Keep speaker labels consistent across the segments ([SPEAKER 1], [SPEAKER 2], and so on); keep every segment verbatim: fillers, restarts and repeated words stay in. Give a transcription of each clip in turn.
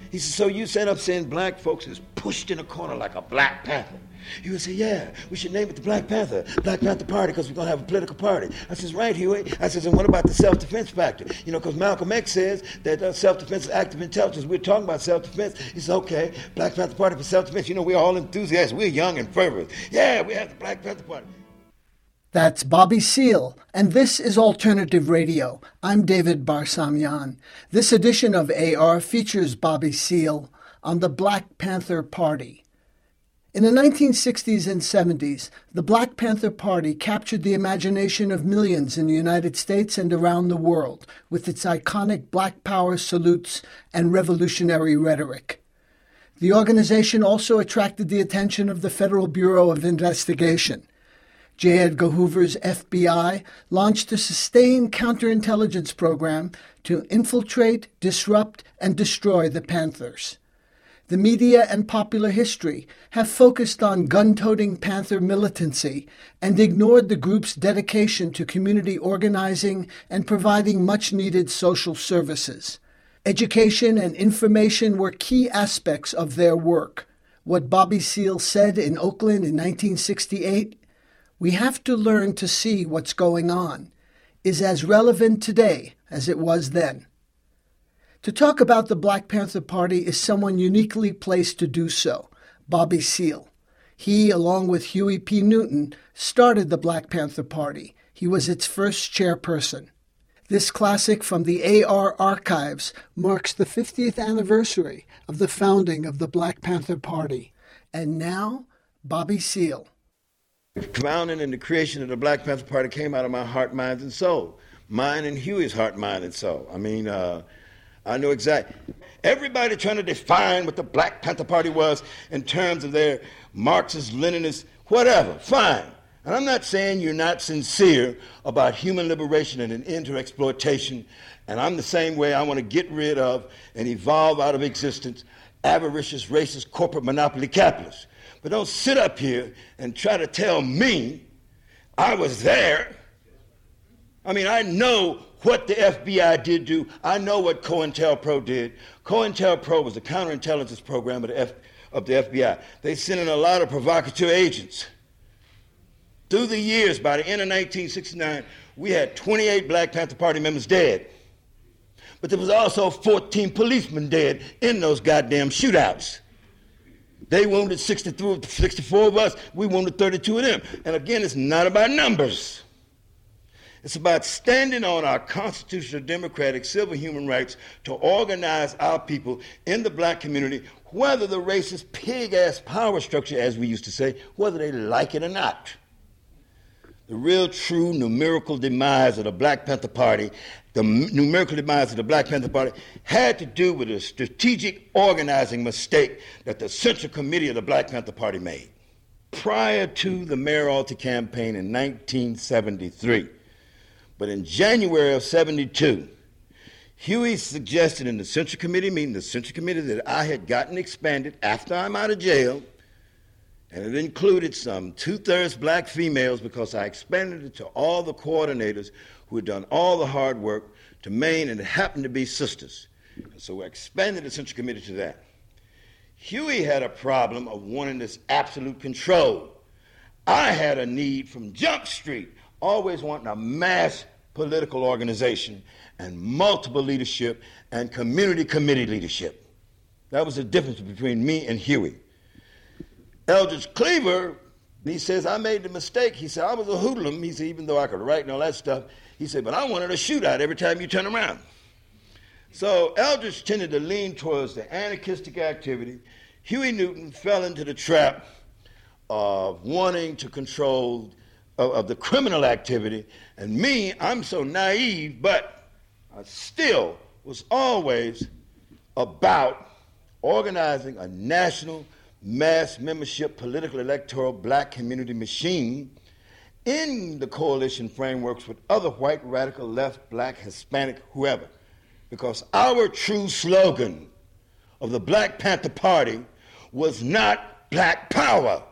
[SPEAKER 1] He said, so you set up saying black folks is pushed in a corner like a Black Panther. He would say, yeah, we should name it the Black Panther, Black Panther Party, because we're going to have a political party. I says, right, Huey. I says, and what about the self-defense factor? You know, because Malcolm X says that uh, self-defense is active intelligence. We're talking about self-defense. He says, okay, Black Panther Party for self-defense. You know, we're all enthusiastic. We're young and fervent. Yeah, we have the Black Panther Party.
[SPEAKER 2] That's Bobby Seale, and this is Alternative Radio. I'm David Barsamian. This edition of A R features Bobby Seale on the Black Panther Party. In the nineteen sixties and seventies, the Black Panther Party captured the imagination of millions in the United States and around the world with its iconic Black Power salutes and revolutionary rhetoric. The organization also attracted the attention of the Federal Bureau of Investigation. J. Edgar Hoover's F B I launched a sustained counterintelligence program to infiltrate, disrupt, and destroy the Panthers. The media and popular history have focused on gun-toting Panther militancy and ignored the group's dedication to community organizing and providing much-needed social services. Education and information were key aspects of their work. What Bobby Seale said in Oakland in nineteen sixty-eight, "We have to learn to see what's going on," is as relevant today as it was then. To talk about the Black Panther Party is someone uniquely placed to do so, Bobby Seale. He, along with Huey P. Newton, started the Black Panther Party. He was its first chairperson. This classic from the A R archives marks the fiftieth anniversary of the founding of the Black Panther Party. And now, Bobby Seale.
[SPEAKER 1] The founding and the creation of the Black Panther Party came out of my heart, mind, and soul. Mine and Huey's heart, mind, and soul. I mean, uh, I know exactly. Everybody trying to define what the Black Panther Party was in terms of their Marxist, Leninist, whatever, fine. And I'm not saying you're not sincere about human liberation and an end to exploitation. And I'm the same way. I want to get rid of and evolve out of existence avaricious, racist, corporate monopoly capitalists. But don't sit up here and try to tell me I was there. I mean, I know what the F B I did do. I know what COINTELPRO did. COINTELPRO was the counterintelligence program of the, F, of the F B I. They sent in a lot of provocateur agents. Through the years, by the end of nineteen sixty-nine, we had twenty-eight Black Panther Party members dead. But there was also fourteen policemen dead in those goddamn shootouts. They wounded sixty-three, sixty-four of us. We wounded thirty-two of them. And again, it's not about numbers. It's about standing on our constitutional, democratic, civil human rights to organize our people in the black community, whether the racist pig-ass power structure, as we used to say, whether they like it or not. The real, true, numerical demise of the Black Panther Party, the numerical demise of the Black Panther Party, had to do with a strategic organizing mistake that the Central Committee of the Black Panther Party made. Prior to the Mayor Alter campaign in nineteen seventy-three, but in January of seventy-two, Huey suggested in the Central Committee meeting, the Central Committee, that I had gotten expanded after I'm out of jail, and it included some two-thirds black females because I expanded it to all the coordinators who had done all the hard work to Maine, and it happened to be sisters. And so I expanded the Central Committee to that. Huey had a problem of wanting this absolute control. I had a need from Jump Street, always wanting a mass political organization and multiple leadership and community committee leadership. That was the difference between me and Huey. Eldridge Cleaver, he says, I made the mistake. He said, I was a hoodlum. He said, even though I could write and all that stuff, he said, but I wanted a shootout every time you turn around. So Eldridge tended to lean towards the anarchistic activity. Huey Newton fell into the trap of wanting to control of, of the criminal activity. And me, I'm so naive, but I still was always about organizing a national mass membership political electoral black community machine in the coalition frameworks with other white, radical, left, black, Hispanic, whoever. Because our true slogan of the Black Panther Party was not black power.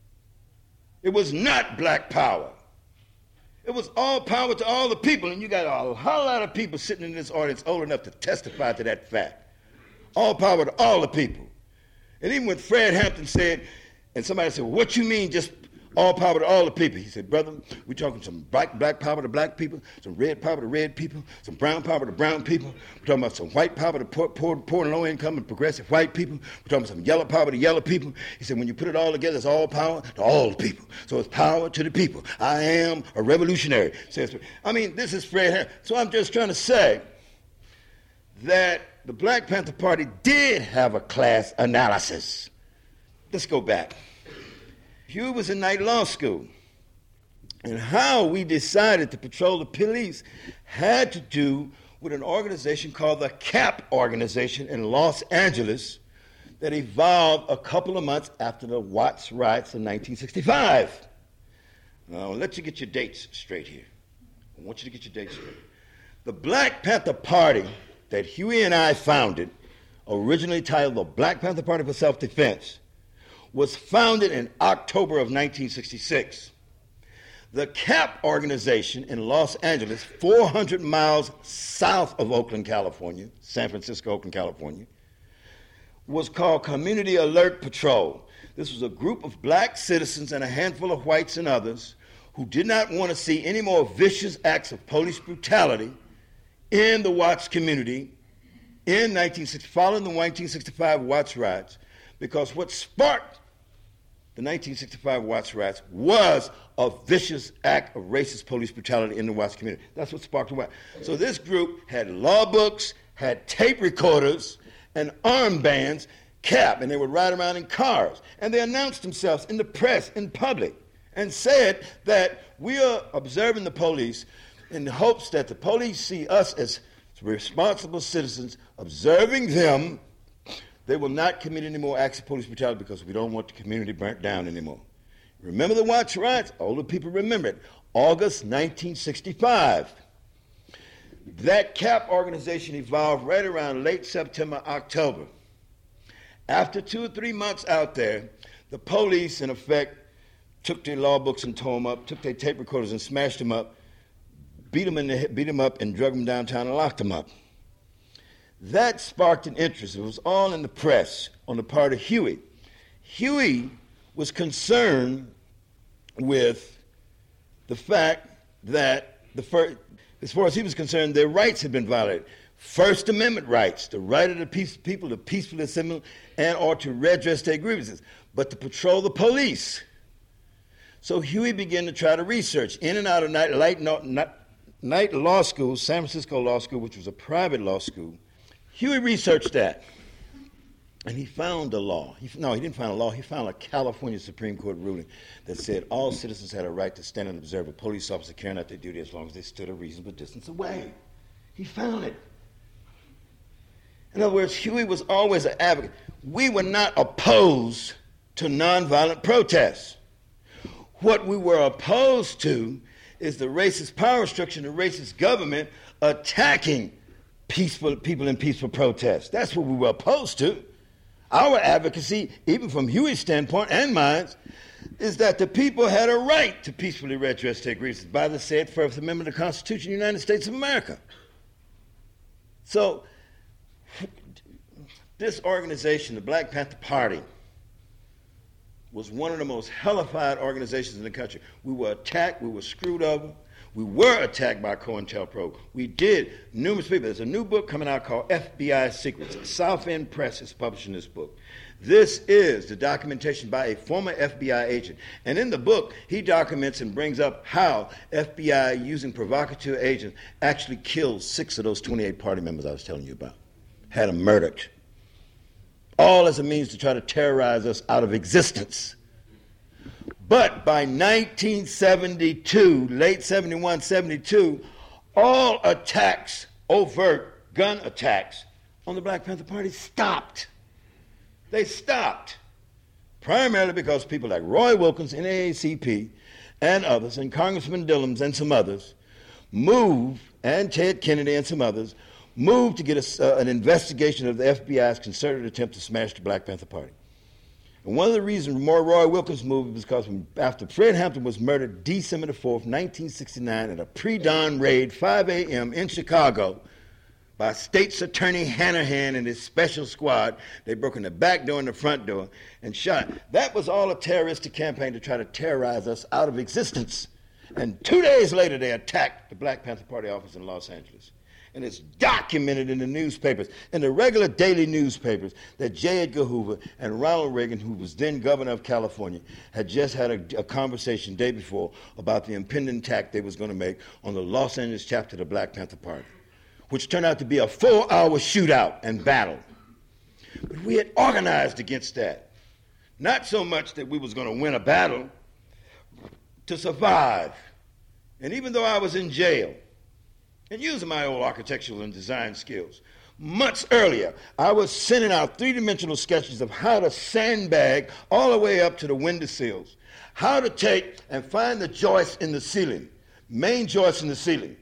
[SPEAKER 1] It was not black power. It was all power to all the people, and you got a whole lot of people sitting in this audience old enough to testify to that fact. All power to all the people. And even when Fred Hampton said, and somebody said, well, what you mean just all power to all the people? He said, brother, we're talking some black, black power to black people, some red power to red people, some brown power to brown people. We're talking about some white power to poor, poor, poor and low income and progressive white people. We're talking about some yellow power to yellow people. He said, when you put it all together, it's all power to all the people. So it's power to the people. I am a revolutionary. Says, I mean, this is Fred Hampton. So I'm just trying to say that the Black Panther Party did have a class analysis. Let's go back. Huey was in Knight Law School, and how we decided to patrol the police had to do with an organization called the CAP organization in Los Angeles that evolved a couple of months after the Watts riots in nineteen sixty-five. Now, I'll let you get your dates straight here. I want you to get your dates straight. The Black Panther Party that Huey and I founded, originally titled the Black Panther Party for Self-Defense, was founded in October of nineteen sixty-six. The CAP organization in Los Angeles, four hundred miles south of Oakland, California, San Francisco, Oakland, California, was called Community Alert Patrol. This was a group of black citizens and a handful of whites and others who did not want to see any more vicious acts of police brutality in the Watts community in nineteen sixty, following the nineteen sixty-five Watts riots, because what sparked the nineteen sixty-five Watts riots was a vicious act of racist police brutality in the Watts community. That's what sparked the riots. So this group had law books, had tape recorders, and armbands, CAP, and they would ride around in cars. And they announced themselves in the press, in public, and said that we are observing the police in the hopes that the police see us as responsible citizens, observing them. They will not commit any more acts of police brutality because we don't want the community burnt down anymore. Remember the Watts riots? Older people remember it. August nineteen sixty-five. That CAP organization evolved right around late September, October. After two or three months out there, the police, in effect, took their law books and tore them up, took their tape recorders and smashed them up, beat them, in the, beat them up and drug them downtown and locked them up. That sparked an interest. It was all in the press on the part of Huey. Huey was concerned with the fact that, the first, as far as he was concerned, their rights had been violated. First Amendment rights, the right of the peace, people to peacefully assemble and or to redress their grievances, but to patrol the police. So Huey began to try to research in and out of Knight, Knight, Knight Law School, San Francisco Law School, which was a private law school. Huey researched that, and he found a law. He, no, he didn't find a law. He found a California Supreme Court ruling that said all citizens had a right to stand and observe a police officer carrying out their duty as long as they stood a reasonable distance away. He found it. In other words, Huey was always an advocate. We were not opposed to nonviolent protests. What we were opposed to is the racist power structure and the racist government attacking peaceful people in peaceful protests. That's what we were opposed to. Our advocacy, even from Huey's standpoint and mine, is that the people had a right to peacefully redress their grievances by the said First Amendment of the Constitution of the United States of America. So this organization, the Black Panther Party, was one of the most hellified organizations in the country. We were attacked, we were screwed over. We were attacked by COINTELPRO. We did numerous people. There's a new book coming out called F B I Secrets. South End Press is publishing this book. This is the documentation by a former F B I agent. And in the book, he documents and brings up how F B I, using provocateur agents, actually killed six of those twenty-eight party members I was telling you about. Had them murdered. All as a means to try to terrorize us out of existence. But by nineteen seventy-two, late seventy-one, seventy-two, all attacks, overt gun attacks on the Black Panther Party stopped. They stopped. Primarily because people like Roy Wilkins, N double A C P, and others, and Congressman Dillams and some others, moved, and Ted Kennedy and some others, moved to get a, uh, an investigation of the F B I's concerted attempt to smash the Black Panther Party. And one of the reasons more Roy Wilkins moved was because when, after Fred Hampton was murdered December the fourth, nineteen sixty-nine, at a pre-dawn raid, five a.m. in Chicago, by State's Attorney Hanahan and his special squad. They broke in the back door and the front door and shot. That was all a terroristic campaign to try to terrorize us out of existence. And two days later, they attacked the Black Panther Party office in Los Angeles. And it's documented in the newspapers, in the regular daily newspapers, that J. Edgar Hoover and Ronald Reagan, who was then governor of California, had just had a, a conversation the day before about the impending attack they was going to make on the Los Angeles chapter of the Black Panther Party, which turned out to be a four-hour shootout and battle. But we had organized against that. Not so much that we was going to win a battle, to survive. And even though I was in jail, and using my old architectural and design skills, months earlier, I was sending out three-dimensional sketches of how to sandbag all the way up to the windowsills, how to take and find the joists in the ceiling, main joists in the ceiling,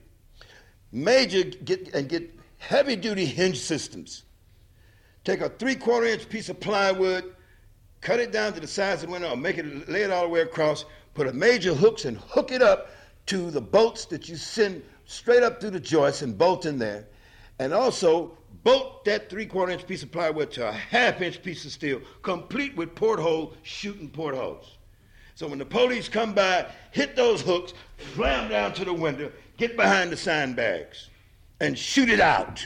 [SPEAKER 1] major get, and get heavy-duty hinge systems. Take a three-quarter inch piece of plywood, cut it down to the size of the window, or make it, lay it all the way across, put a major hooks and hook it up to the bolts that you send straight up through the joists and bolt in there. And also bolt that three-quarter inch piece of plywood to a half-inch piece of steel, complete with porthole, shooting portholes. So when the police come by, hit those hooks, slam down to the window, get behind the sandbags, and shoot it out.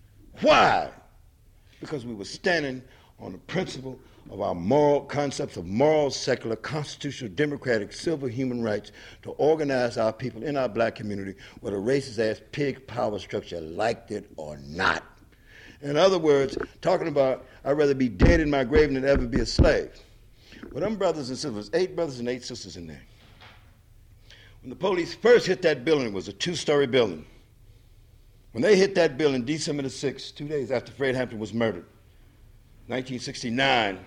[SPEAKER 1] Why? Because we were standing on the principle of our moral concepts of moral, secular, constitutional, democratic, civil human rights to organize our people in our black community with a racist-ass pig power structure, liked it or not. In other words, talking about I'd rather be dead in my grave than ever be a slave. Well, them brothers and sisters, eight brothers and eight sisters in there. When the police first hit that building, it was a two-story building. When they hit that building December the sixth, two days after Fred Hampton was murdered, nineteen sixty-nine,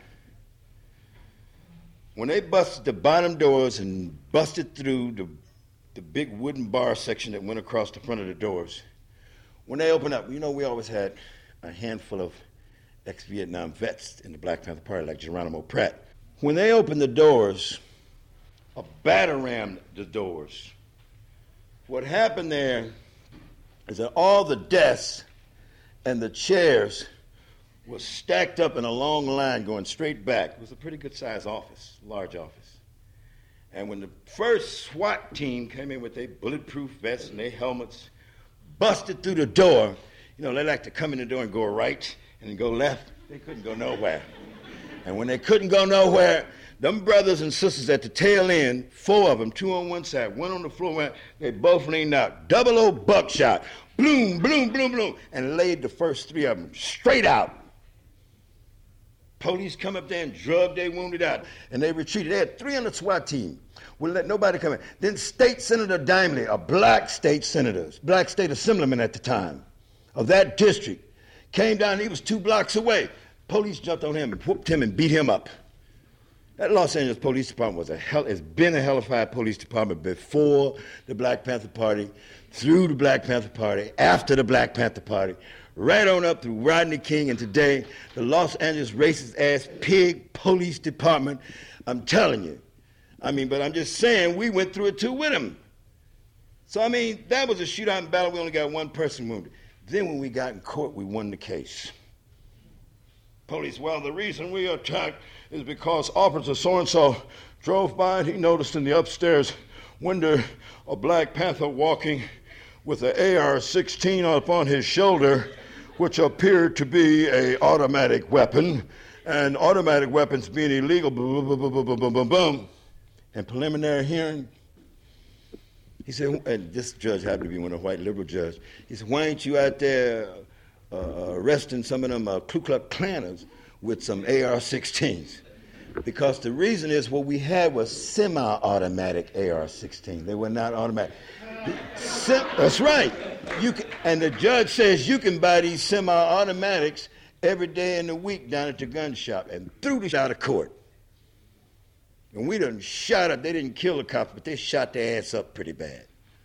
[SPEAKER 1] when they busted the bottom doors and busted through the, the big wooden bar section that went across the front of the doors, when they opened up, you know, we always had a handful of ex-Vietnam vets in the Black Panther Party, like Geronimo Pratt. When they opened the doors, a batter rammed the doors. What happened there is that all the desks and the chairs was stacked up in a long line going straight back. It was a pretty good-sized office, large office. And when the first SWAT team came in with their bulletproof vests and their helmets, busted through the door, you know, they like to come in the door and go right and then go left. They couldn't go nowhere. And when they couldn't go nowhere, them brothers and sisters at the tail end, four of them, two on one side, one on the floor, they both leaned out. Double O buckshot. Bloom, bloom, bloom, bloom. And laid the first three of them straight out. Police come up there and drug their wounded out, and they retreated. They had three hundred SWAT team. Wouldn't let nobody come in. Then State Senator Dimely, a black state senator, black state assemblyman at the time of that district, came down. He was two blocks away. Police jumped on him and whooped him and beat him up. That Los Angeles Police Department was a hell, has been a hellified police department before the Black Panther Party, through the Black Panther Party, after the Black Panther Party, right on up through Rodney King, and today, the Los Angeles racist-ass pig police department. I'm telling you. I mean, but I'm just saying, we went through it too with him. So, I mean, that was a shootout and battle. We only got one person wounded. Then when we got in court, we won the case. Police, well, the reason we attacked is because Officer so-and-so drove by and he noticed in the upstairs window a Black Panther walking with an A R sixteen up on his shoulder, which appeared to be an automatic weapon, and automatic weapons being illegal, boom, boom, boom, boom, boom, boom, boom, boom. And preliminary hearing, he said, and this judge happened to be one of the white liberal judges, he said, why ain't you out there uh, arresting some of them uh, Ku Klux Klanners with some A R sixteens? Because the reason is what we had was semi-automatic A R sixteen. They were not automatic. Sem- that's right. You can, and the judge says you can buy these semi-automatics every day in the week down at the gun shop, and threw the out of court. And we done shot up. They didn't kill the cops, but they shot their ass up pretty bad.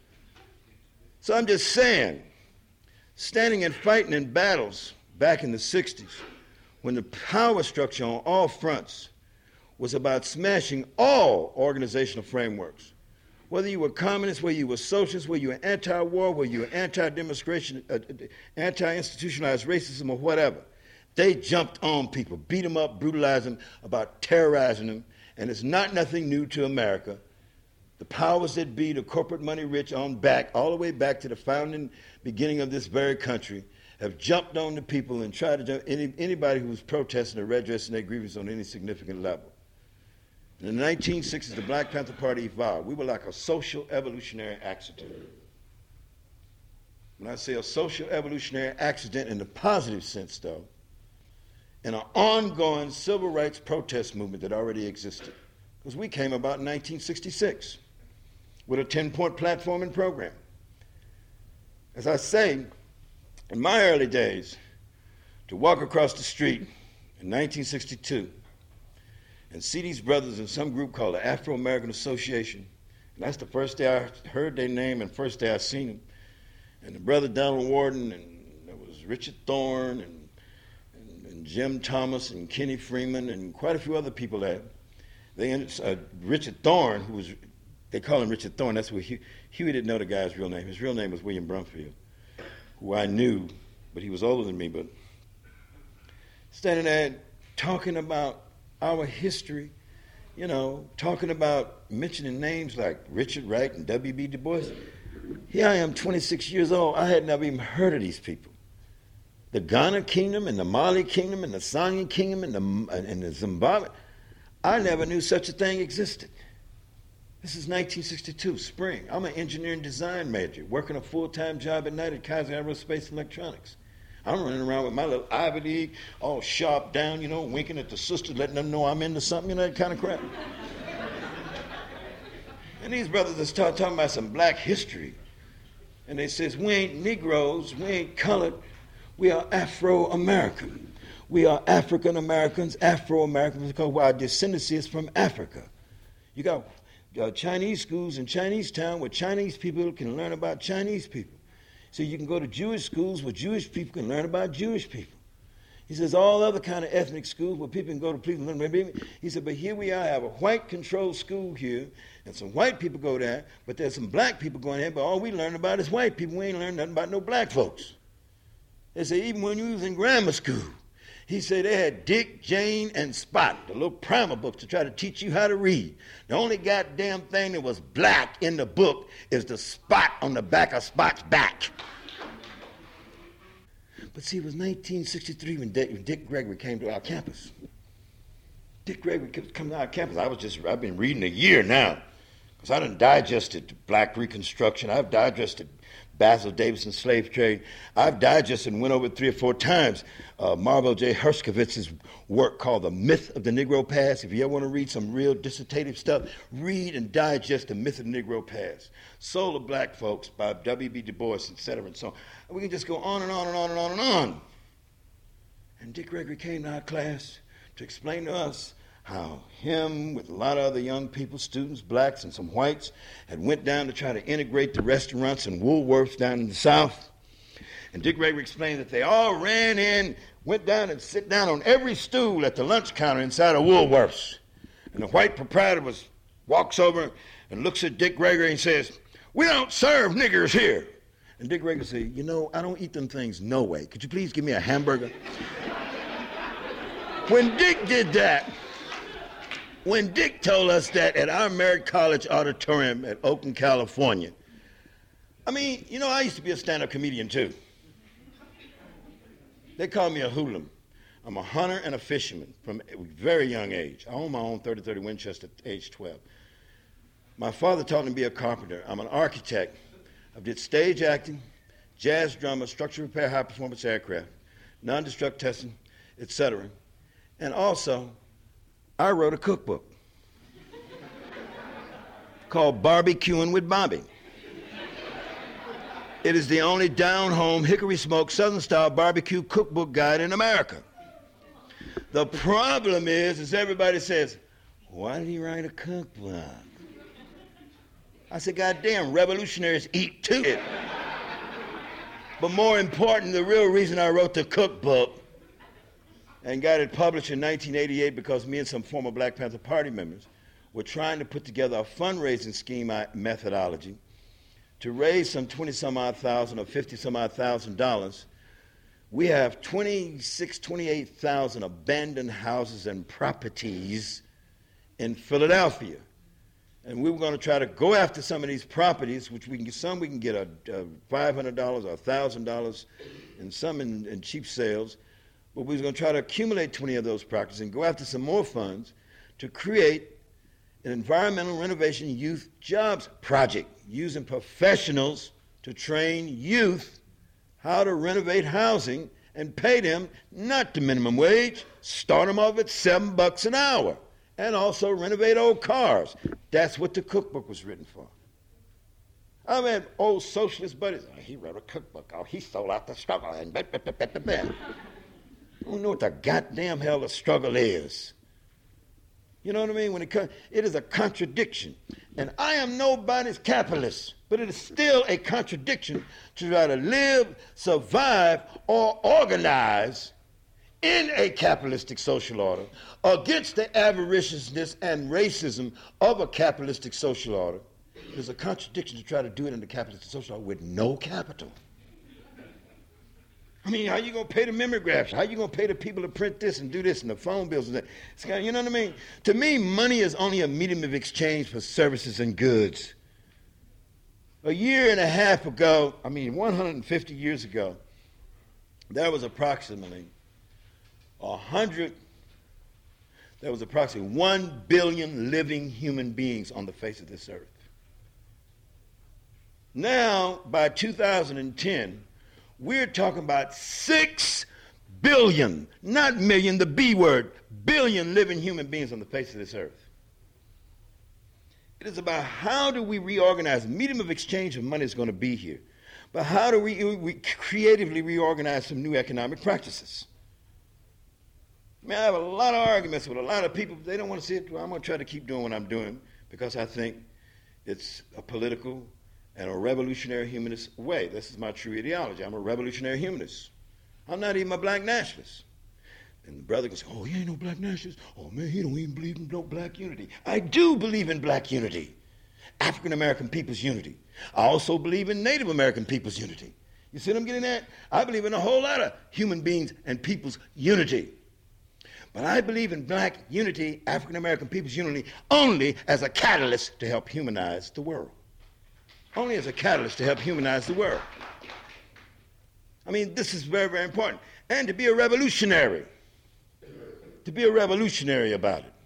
[SPEAKER 1] So I'm just saying, standing and fighting in battles back in the sixties, when the power structure on all fronts was about smashing all organizational frameworks, Whether you were communist, whether you were socialist, whether you were anti-war, whether you were anti-demonstration, uh, anti-institutionalized racism or whatever, they jumped on people, beat them up, brutalized them, about terrorizing them, and it's not nothing new to America. The powers that be, the corporate money rich on back, all the way back to the founding beginning of this very country, have jumped on the people and tried to jump any, anybody who was protesting or redressing their grievances on any significant level. In the nineteen sixties, the Black Panther Party evolved. We were like a social evolutionary accident. When I say a social evolutionary accident in the positive sense, though, in an ongoing civil rights protest movement that already existed. Because we came about in nineteen sixty-six with a ten-point platform and program. As I say, in my early days, to walk across the street in nineteen sixty-two and see these brothers in some group called the Afro-American Association, and that's the first day I heard their name and first day I seen them, and the brother Donald Warden, and there was Richard Thorne, and, and, and Jim Thomas, and Kenny Freeman, and quite a few other people there. They ended, uh, Richard Thorne, who was, they call him Richard Thorne, that's what Huey, Huey didn't know the guy's real name. His real name was William Brumfield, who I knew, but he was older than me, but standing there talking about our history, you know, talking about mentioning names like Richard Wright and W B Du Bois. Here I am, twenty-six years old. I had never even heard of these people. The Ghana Kingdom and the Mali Kingdom and the Sangha Kingdom and the, and the Zimbabwe. I never knew such a thing existed. This is nineteen sixty-two, spring. I'm an engineering design major, working a full-time job at night at Kaiser Aerospace Electronics. I'm running around with my little Ivy League, all sharp down, you know, winking at the sisters, letting them know I'm into something, you know, that kind of crap. And these brothers that start talking about some black history, and they says, we ain't Negroes, we ain't colored, we are Afro-American. We are African-Americans, Afro-Americans, because our descendancy is from Africa. You got uh, Chinese schools in Chinese town where Chinese people can learn about Chinese people. So you can go to Jewish schools where Jewish people can learn about Jewish people. He says all other kind of ethnic schools where people can go to please learn. He said, but here we are, have a white-controlled school here, and some white people go there, but there's some black people going there, but all we learn about is white people. We ain't learned nothing about no black folks. They say even when you was in grammar school, he said they had Dick, Jane, and Spot, the little primer books to try to teach you how to read. The only goddamn thing that was black in the book is the spot on the back of Spot's back. But see, it was nineteen sixty-three when Dick, when Dick Gregory came to our campus. Dick Gregory kept coming to our campus. I was just, I've been reading a year now, because I done digested Black Reconstruction. I've digested Basil Davison's slave trade. I've digested and went over it three or four times. Uh, Marvel J. Herskovits's work called The Myth of the Negro Past. If you ever want to read some real dissertative stuff, read and digest The Myth of the Negro Past. Soul of Black Folks by W B Du Bois, et cetera, and so on. And we can just go on and on and on and on and on. And Dick Gregory came to our class to explain to us how him, with a lot of other young people, students, blacks and some whites, had went down to try to integrate the restaurants and Woolworths down in the South. And Dick Gregory explained that they all ran in, went down and sit down on every stool at the lunch counter inside of Woolworths. And the white proprietor was walks over and looks at Dick Gregory and says, "We don't serve niggers here." And Dick Gregory said, "You know, I don't eat them things no way. Could you please give me a hamburger?" When Dick did that, When Dick told us that at our Merritt College auditorium at Oakland, California, I mean, you know, I used to be a stand-up comedian too. They call me a hoodlum. I'm a hunter and a fisherman from a very young age. I own my own thirty thirty Winchester at age twelve. My father taught me to be a carpenter. I'm an architect. I did stage acting, jazz drummer, structural repair, high-performance aircraft, non-destruct testing, et cetera. And also, I wrote a cookbook called Barbecuing with Bobby. It is the only down-home, hickory-smoked, Southern-style barbecue cookbook guide in America. The problem is, is everybody says, why did he write a cookbook? I said, goddamn, revolutionaries eat too. But more important, the real reason I wrote the cookbook and got it published in nineteen eighty-eight because me and some former Black Panther Party members we're trying to put together a fundraising scheme methodology to raise some twenty some odd thousand or fifty some odd thousand dollars. We have twenty-six, twenty-eight thousand abandoned houses and properties in Philadelphia. And we were going to try to go after some of these properties, which we can get, some we can get a, a five hundred dollars or one thousand dollars, and some in, in cheap sales. But we were going to try to accumulate twenty of those properties and go after some more funds to create an environmental renovation youth jobs project using professionals to train youth how to renovate housing and pay them not the minimum wage, start them off at seven bucks an hour. And also renovate old cars. That's what the cookbook was written for. I mean, old socialist buddies, oh, he wrote a cookbook. Oh, he sold out the struggle. And blah, blah, blah, blah, blah. I don't know what the goddamn hell the struggle is. You know what I mean? When it comes, it is a contradiction. And I am nobody's capitalist, but it is still a contradiction to try to live, survive, or organize in a capitalistic social order against the avariciousness and racism of a capitalistic social order. There's a contradiction to try to do it in the capitalistic social order with no capital. I mean, how you going to pay the mimeographs? How you going to pay the people to print this and do this and the phone bills and that? It's kind of, you know what I mean? To me, money is only a medium of exchange for services and goods. A year and a half ago, I mean, one hundred fifty years ago, there was approximately A hundred, there was approximately one billion living human beings on the face of this earth. Now, by two thousand ten, we're talking about six billion, not million, the B word, billion living human beings on the face of this earth. It is about how do we reorganize. The medium of exchange of money is going to be here. But how do we, we creatively reorganize some new economic practices? I mean, I have a lot of arguments with a lot of people. They don't want to see it. Well, I'm going to try to keep doing what I'm doing because I think it's a political and a revolutionary humanist way. This is my true ideology. I'm a revolutionary humanist. I'm not even a black nationalist. And the brother goes, oh, he ain't no black nationalist. Oh, man, he don't even believe in no black unity. I do believe in black unity, African-American people's unity. I also believe in Native American people's unity. You see what I'm getting at? I believe in a whole lot of human beings and people's unity. But I believe in black unity, African-American people's unity, only as a catalyst to help humanize the world. Only as a catalyst to help humanize the world. I mean, this is very, very important. And to be a revolutionary. To be a revolutionary about it.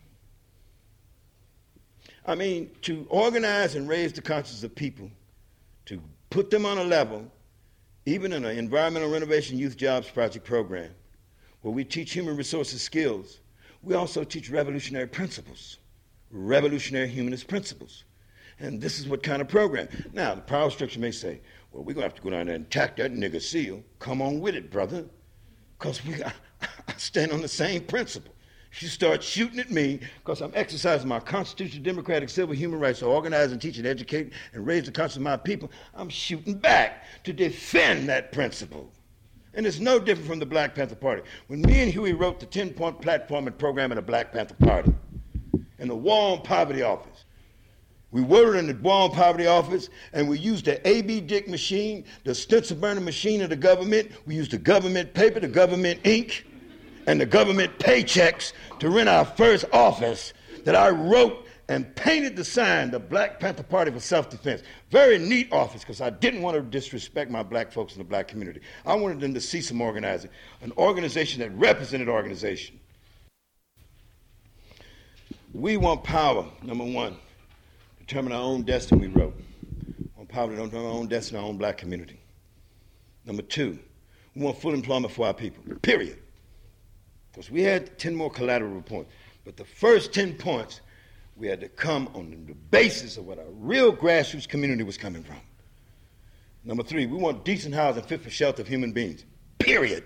[SPEAKER 1] I mean, to organize and raise the consciousness of people, to put them on a level, even in an environmental renovation youth jobs project program, where we teach human resources skills, we also teach revolutionary principles, revolutionary humanist principles. And this is what kind of program. Now, the power structure may say, well, we're going to have to go down there and attack that nigger seal. Come on with it, brother. Because we I, I stand on the same principle. If you start shooting at me because I'm exercising my constitutional, democratic, civil, human rights to organize and teach and educate and raise the consciousness of my people, I'm shooting back to defend that principle. And it's no different from the Black Panther Party. When me and Huey wrote the ten-point platform and program in the Black Panther Party, in the War on Poverty office, we wrote it in the War on Poverty office, and we used the A B Dick machine, the stencil burner machine of the government. We used the government paper, the government ink, and the government paychecks to rent our first office that I wrote and painted the sign, the Black Panther Party for Self-Defense. Very neat office, because I didn't want to disrespect my black folks in the black community. I wanted them to see some organizing, an organization that represented organization. We want power, number one. Determine our own destiny, we wrote. We want power to determine our own destiny, our own black community. Number two, we want full employment for our people, period. Because we had ten more collateral points. But the first ten points, we had to come on the basis of what our real grassroots community was coming from. Number three, we want decent housing fit for shelter of human beings, period.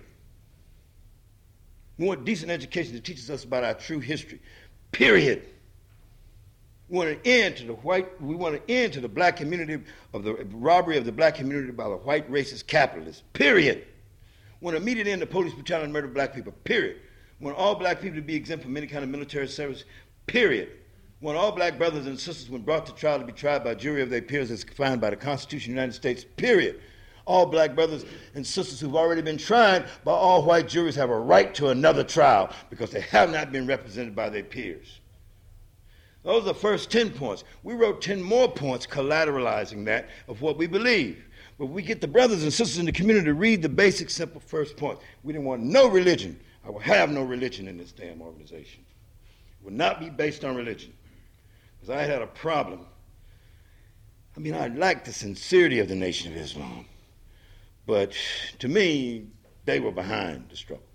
[SPEAKER 1] We want decent education that teaches us about our true history, period. We want an end to the white, we want an end to the black community, of the robbery of the black community by the white racist capitalists, period. We want an immediate end to police brutality and murder of black people, period. We want all black people to be exempt from any kind of military service, period. We want all black brothers and sisters, when brought to trial, to be tried by a jury of their peers as defined by the Constitution of the United States, period. All black brothers and sisters who've already been tried by all white juries have a right to another trial because they have not been represented by their peers. Those are the first ten points. We wrote ten more points collateralizing that of what we believe. But we get the brothers and sisters in the community to read the basic, simple first point. We didn't want no religion. I will have no religion in this damn organization. It will not be based on religion. Because I had a problem. I mean, I like the sincerity of the Nation of Islam. But to me, they were behind the struggle.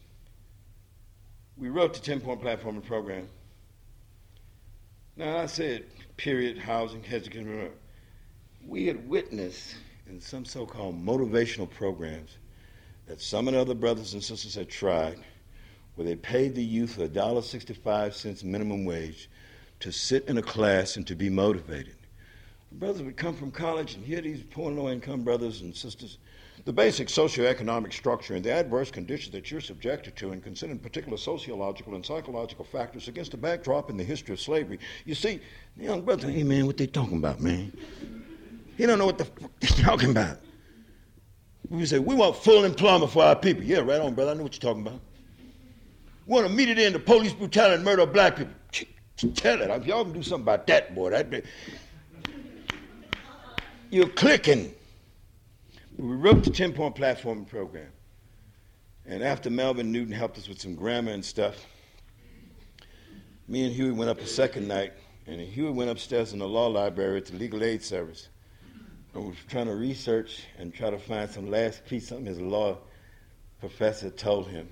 [SPEAKER 1] We wrote the ten-point platform and program. Now, I said, period, housing, education. We had witnessed in some so-called motivational programs that some of the other brothers and sisters had tried, where they paid the youth one dollar and sixty-five cents minimum wage to sit in a class and to be motivated. Brothers would come from college and hear these poor and low-income brothers and sisters the basic socioeconomic structure and the adverse conditions that you're subjected to, and considering particular sociological and psychological factors against the backdrop in the history of slavery. You see, the young brother, hey man, what they talking about, man? He don't know what the fuck they're talking about. We say, we want full employment for our people. Yeah, right on, brother, I know what you're talking about. We want immediate end to police brutality and murder of black people. Tell it, if y'all can do something about that, boy, that, you're clicking. We wrote the ten-point platform and program. And after Melvin Newton helped us with some grammar and stuff, me and Huey went up a second night, and Huey went upstairs in the law library at the legal aid service and was trying to research and try to find some last piece, something his law professor told him.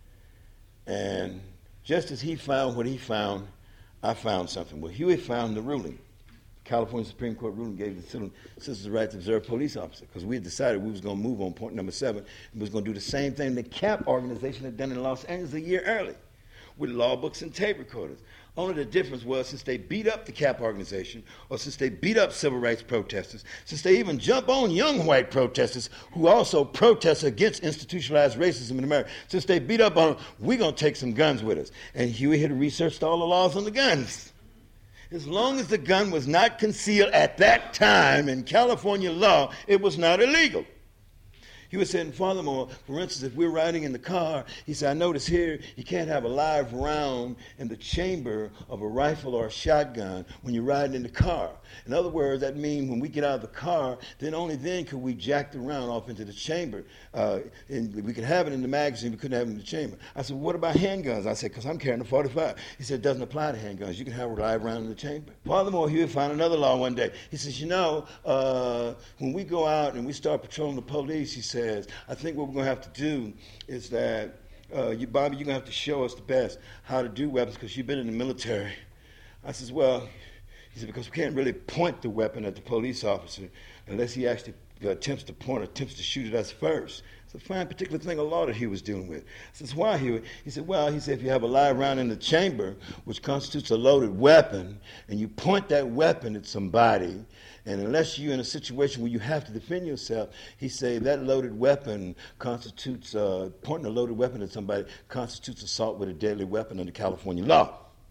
[SPEAKER 1] And just as he found what he found, I found something. Well, Huey found the ruling. California Supreme Court ruling gave the citizens the right to observe police officer, because we had decided we was going to move on point number seven and was going to do the same thing the C A P organization had done in Los Angeles a year early with law books and tape recorders. Only the difference was, since they beat up the C A P organization, or since they beat up civil rights protesters, since they even jump on young white protesters who also protest against institutionalized racism in America, since they beat up on them, we're going to take some guns with us. And Huey had researched all the laws on the guns. As long as the gun was not concealed at that time in California law, it was not illegal. He was saying, furthermore, for instance, if we're riding in the car, he said, I notice here you can't have a live round in the chamber of a rifle or a shotgun when you're riding in the car. In other words, that means when we get out of the car, then only then could we jack the round off into the chamber. Uh, and we could have it in the magazine, we couldn't have it in the chamber. I said, what about handguns? I said, because I'm carrying a forty-five. He said, it doesn't apply to handguns. You can have a live round in the chamber. Furthermore, he would find another law one day. He says, you know, uh, when we go out and we start patrolling the police, he said, says, I think what we're going to have to do is that, uh, you, Bobby, you're going to have to show us the best how to do weapons because you've been in the military. I says, well, he said, because we can't really point the weapon at the police officer unless he actually attempts to point, attempts to shoot at us first. It's a fine particular thing, a law that he was dealing with. I says, why, Huey? He said, well, he said, if you have a live round in the chamber, which constitutes a loaded weapon, and you point that weapon at somebody, and unless you're in a situation where you have to defend yourself, he said that loaded weapon constitutes, uh, pointing a loaded weapon at somebody constitutes assault with a deadly weapon under California law.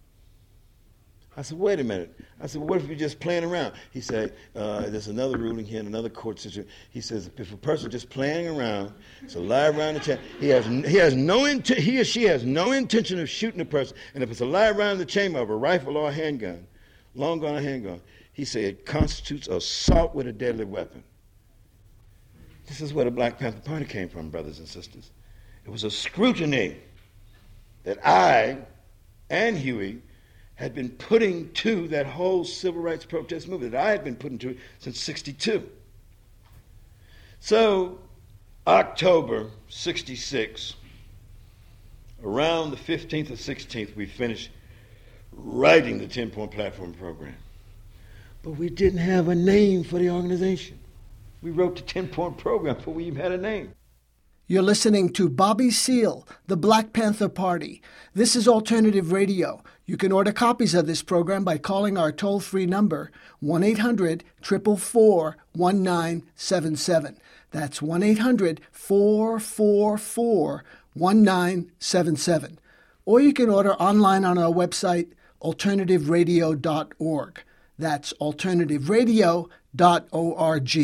[SPEAKER 1] I said, wait a minute. I said, well, what if you're just playing around? He said, uh, there's another ruling here in another court situation. He says, if a person just playing around, it's a live round in the chamber, he has, he has no intent, he or she has no intention of shooting the person, and if it's a live round in the chamber of a rifle or a handgun, long gun or handgun, he said it constitutes assault with a deadly weapon. This is where the Black Panther Party came from, brothers and sisters. It was a scrutiny that I and Huey had been putting to that whole civil rights protest movement that I had been putting to it since sixty-two. So, October sixty-six, around the fifteenth or sixteenth, we finished writing the ten-point platform program. But we didn't have a name for the organization. We wrote the ten-point program before we even had a name.
[SPEAKER 2] You're listening to Bobby Seale, the Black Panther Party. This is Alternative Radio. You can order copies of this program by calling our toll-free number, one eight hundred, four four four, one nine seven seven. That's one eight hundred, four four four, one nine seven seven. Or you can order online on our website, alternative radio dot org. That's alternative radio dot org.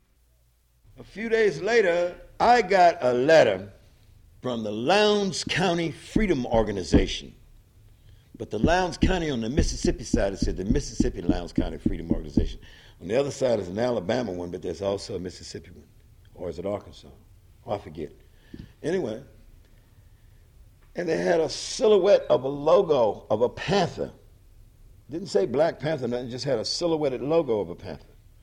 [SPEAKER 1] A few days later, I got a letter from the Lowndes County Freedom Organization. But the Lowndes County on the Mississippi side, it said the Mississippi Lowndes County Freedom Organization. On the other side is an Alabama one, but there's also a Mississippi one. Or is it Arkansas? Oh, I forget. Anyway, and they had a silhouette of a logo of a panther. Didn't say Black Panther, nothing, just had a silhouetted logo of a panther.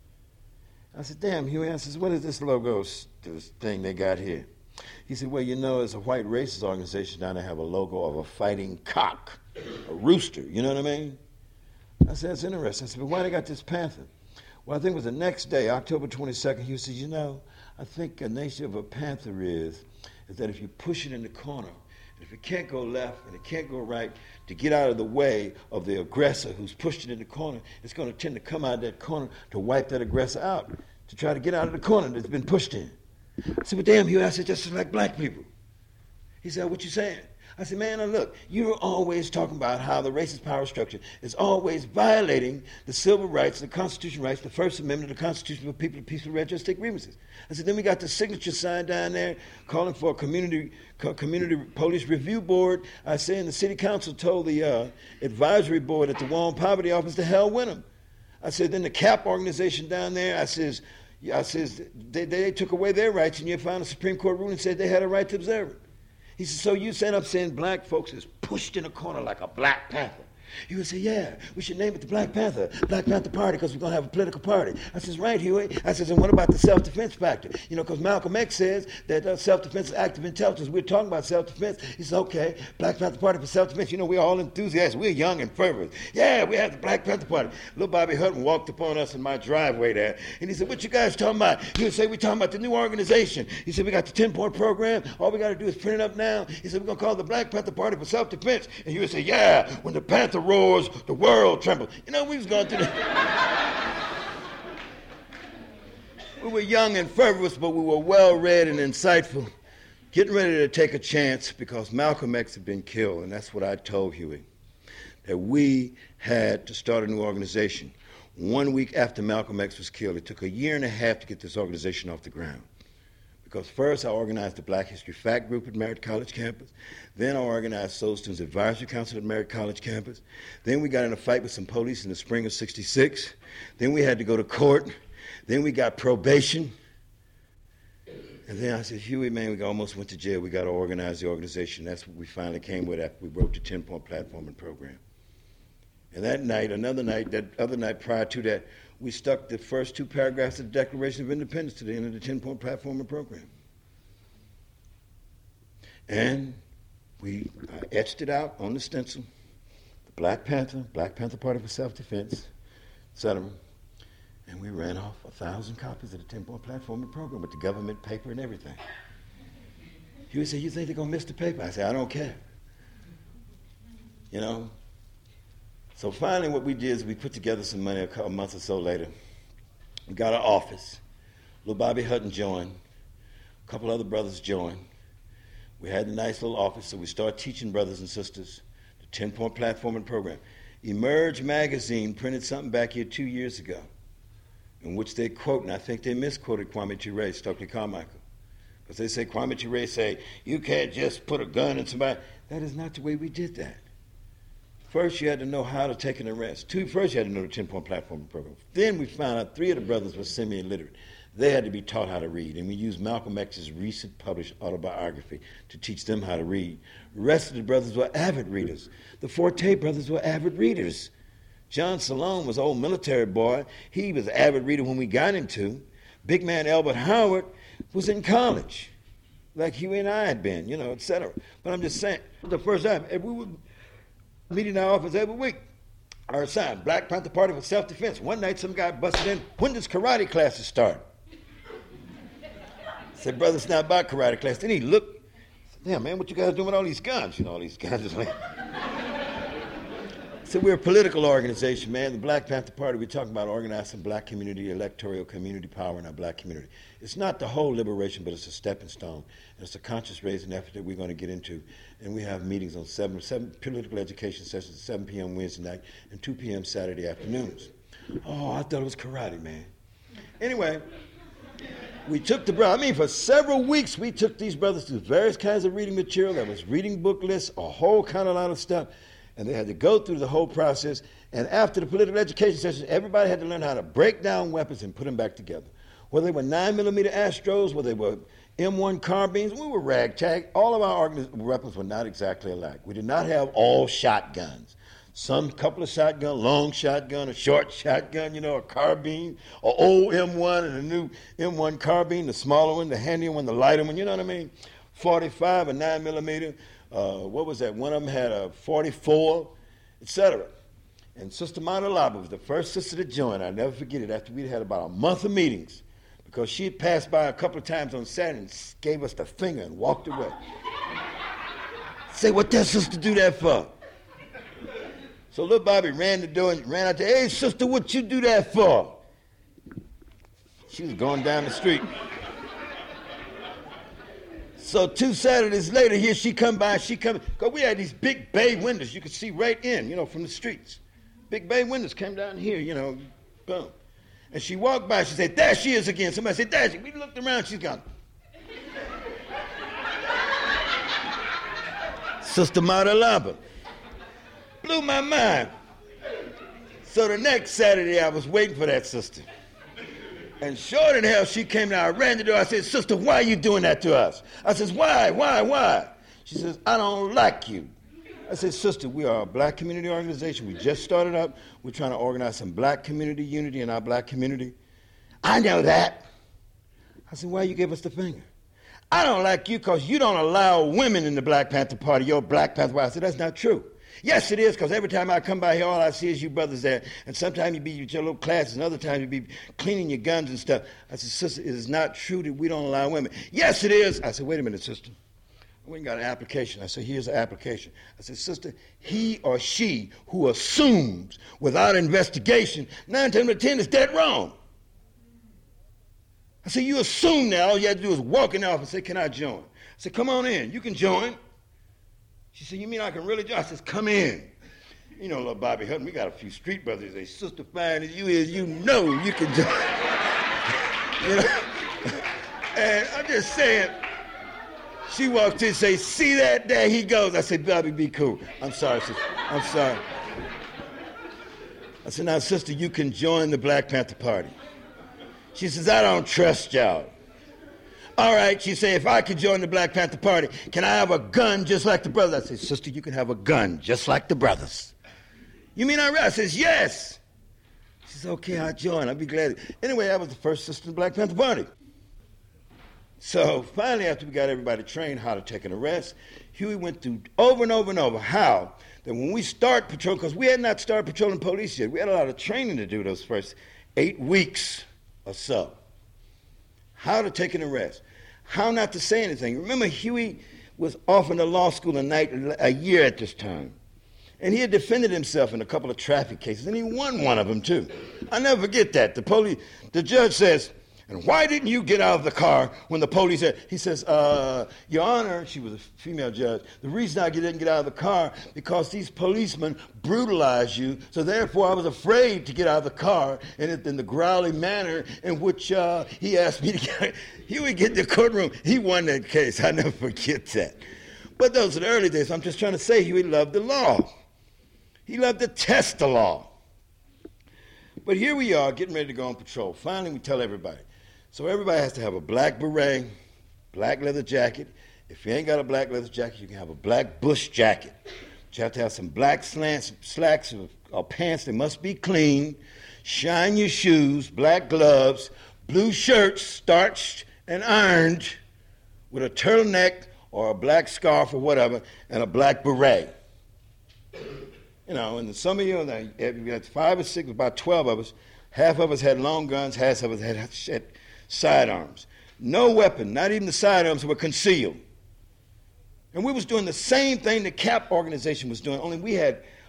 [SPEAKER 1] I said, damn, Huey. I said, what is this logo this thing they got here? He said, well, you know, it's a white racist organization down there have a logo of a fighting cock, a rooster, you know what I mean? I said, that's interesting. I said, but why they got this panther? Well, I think it was the next day, October twenty-second, he said, you know, I think a nature of a panther is, is that if you push it in the corner, if it can't go left and it can't go right, to get out of the way of the aggressor who's pushed it in the corner, it's going to tend to come out of that corner to wipe that aggressor out, to try to get out of the corner that's been pushed in. I said, well, damn, Hugh, I said, just like black people. He said, what you saying? I said, man, now look, you're always talking about how the racist power structure is always violating the civil rights, the constitutional rights, the First Amendment of the Constitution for people to peaceful redress of grievances. I said, then we got the signature sign down there calling for a community community police review board. I say, and the city council told the uh, advisory board at the War on Poverty office to hell with them. I said, then the CAP organization down there, I says, I says, they, they took away their rights, and you found a Supreme Court ruling said they had a right to observe it. He said, so you stand up saying black folks is pushed in a corner like a Black Panther. He would say, yeah, we should name it the Black Panther, Black Panther Party, because we're going to have a political party. I says, right, Huey. I says, and what about the self-defense factor? You know, because Malcolm X says that uh, self-defense is active intelligence. We're talking about self-defense. He says, okay, Black Panther Party for self-defense. You know, we're all enthusiastic. We're young and fervent. Yeah, we have the Black Panther Party. Little Bobby Hutton walked upon us in my driveway there, and he said, what you guys talking about? He would say, we're talking about the new organization. He said, we got the ten-point program. All we got to do is print it up now. He said, we're going to call it the Black Panther Party for self-defense. And he would say, yeah, when the Panther roars, the world trembles. You know, we was going through the... We were young and fervent, but we were well-read and insightful, getting ready to take a chance because Malcolm X had been killed, and that's what I told Huey, that we had to start a new organization. One week after Malcolm X was killed, it took a year and a half to get this organization off the ground. Because first I organized the Black History Fact Group at Merritt College campus. Then I organized Soul Students Advisory Council at Merritt College campus. Then we got in a fight with some police in the spring of sixty-six. Then we had to go to court. Then we got probation. And then I said, Huey, man, we almost went to jail. We got to organize the organization. That's what we finally came with after we wrote the ten-point platform and program. And that night, another night, that other night prior to that, we stuck the first two paragraphs of the Declaration of Independence to the end of the ten-point platform and program. And we uh, etched it out on the stencil, the Black Panther, Black Panther Party for Self-Defense, et cetera. And we ran off a thousand copies of the ten-point platform and program with the government paper and everything. He would say, you think they're going to miss the paper? I said, I don't care. You know? So finally what we did is we put together some money a couple months or so later. We got an office. Little Bobby Hutton joined. A couple other brothers joined. We had a nice little office, so we started teaching brothers and sisters the ten-point platform and program. Emerge magazine printed something back here two years ago in which they quote, and I think they misquoted Kwame Ture, Stokely Carmichael. Because they say, Kwame Ture say, you can't just put a gun in somebody. That is not the way we did that. First, you had to know how to take an arrest. Two, first, you had to know the ten-point platform program. Then we found out three of the brothers were semi-illiterate. They had to be taught how to read, and we used Malcolm X's recent published autobiography to teach them how to read. The rest of the brothers were avid readers. The Forte brothers were avid readers. John Salone was an old military boy. He was an avid reader when we got him to. Big man Albert Howard was in college, like Huey and I had been, you know, et cetera. But I'm just saying, the first time, we would meet in our office every week. Our sign, Black Panther Party for Self-Defense. One night, some guy busted in, when does karate classes start? I said, brother, it's not about karate class. Then he looked, said, damn, man, what you guys doing with all these guns? You know, all these guns. I So we're a political organization, man. The Black Panther Party, we're talking about organizing black community, electoral community power in our black community. It's not the whole liberation, but it's a stepping stone. And it's a conscious raising effort that we're going to get into. And we have meetings on seven, seven political education sessions at seven p.m. Wednesday night and two p.m. Saturday afternoons. Oh, I thought it was karate, man. Anyway, we took the brother, I mean, for several weeks, we took these brothers through various kinds of reading material. There was reading book lists, a whole kind of lot of stuff. And they had to go through the whole process. And after the political education session, everybody had to learn how to break down weapons and put them back together. Whether they were nine millimeter Astros, whether they were M one carbines, we were ragtag. All of our organi- weapons were not exactly alike. We did not have all shotguns. Some couple of shotgun, long shotgun, a short shotgun, you know, a carbine, an old M one and a new M one carbine, the smaller one, the handier one, the lighter one, you know what I mean? forty-five, a nine millimeter. Uh, what was that? One of them had a forty-four, et cetera. And Sister Mata Laba was the first sister to join. I'll never forget it, after we'd had about a month of meetings, because she had passed by a couple of times on Saturday and gave us the finger and walked away. Say, what that sister do that for? So little Bobby ran the door and ran out there, hey, sister, what you do that for? She was going down the street. So two Saturdays later, here she come by, she come, because we had these big bay windows you could see right in, you know, from the streets. Big bay windows came down here, you know, boom. And she walked by, she said, there she is again. Somebody said, there she is. We looked around, she's gone. Sister Mata Laba. Blew my mind. So the next Saturday, I was waiting for that sister. And sure in hell, she came down, I ran the door, I said, sister, why are you doing that to us? I says, why, why, why? She says, I don't like you. I said, sister, we are a black community organization. We just started up. We're trying to organize some black community unity in our black community. I know that. I said, why you give us the finger? I don't like you because you don't allow women in the Black Panther Party. You're Black Panther Party. I said, that's not true. Yes, it is, because every time I come by here, all I see is you brothers there. And sometimes you be with your little classes, and other times you be cleaning your guns and stuff. I said, sister, it is not true that we don't allow women. Yes, it is. I said, wait a minute, sister. We got an application. I said, here's an application. I said, sister, he or she who assumes without investigation, nine times out of ten is dead wrong. I said, you assume now, all you have to do is walk in the office and say, can I join? I said, come on in, you can join. She said, you mean I can really join? I said, come in. You know, little Bobby Hutton, we got a few street brothers. They say, sister, fine as you is, you know you can join. You know? And I'm just saying, she walked in and say, see that? There he goes. I said, Bobby, be cool. I'm sorry, sister. I'm sorry. I said, now, sister, you can join the Black Panther Party. She says, I don't trust y'all. All right, she said, if I could join the Black Panther Party, can I have a gun just like the brothers? I said, sister, you can have a gun just like the brothers. You mean I read? I says, yes. She says, okay, I'll join. I'll be glad. Anyway, I was the first sister in the Black Panther Party. So finally, after we got everybody trained how to take an arrest, Huey went through over and over and over how that when we start patrol, because we had not started patrolling police yet, we had a lot of training to do those first eight weeks or so. How to take an arrest, how not to say anything. Remember, Huey was off in the law school a night, a year at this time. And he had defended himself in a couple of traffic cases, and he won one of them, too. I'll never forget that. The police, the judge says, and why didn't you get out of the car when the police said, he says, uh, Your Honor, she was a female judge, the reason I didn't get out of the car because these policemen brutalized you, so therefore I was afraid to get out of the car in, in the growly manner in which uh, he asked me to get. He would get in the courtroom. He won that case. I never forget that. But those are the early days. I'm just trying to say he loved the law. He loved to test the law. But here we are getting ready to go on patrol. Finally, we tell everybody. So everybody has to have a black beret, black leather jacket. If you ain't got a black leather jacket, you can have a black bush jacket. But you have to have some black slants, slacks or, or pants. They must be clean. Shine your shoes, black gloves, blue shirts, starched and ironed with a turtleneck or a black scarf or whatever, and a black beret. You know, and some of you, we had five or six, about twelve of us. Half of us had long guns, half of us had, had sidearms. No weapon, not even the sidearms, were concealed. And we was doing the same thing the C A P organization was doing, only we had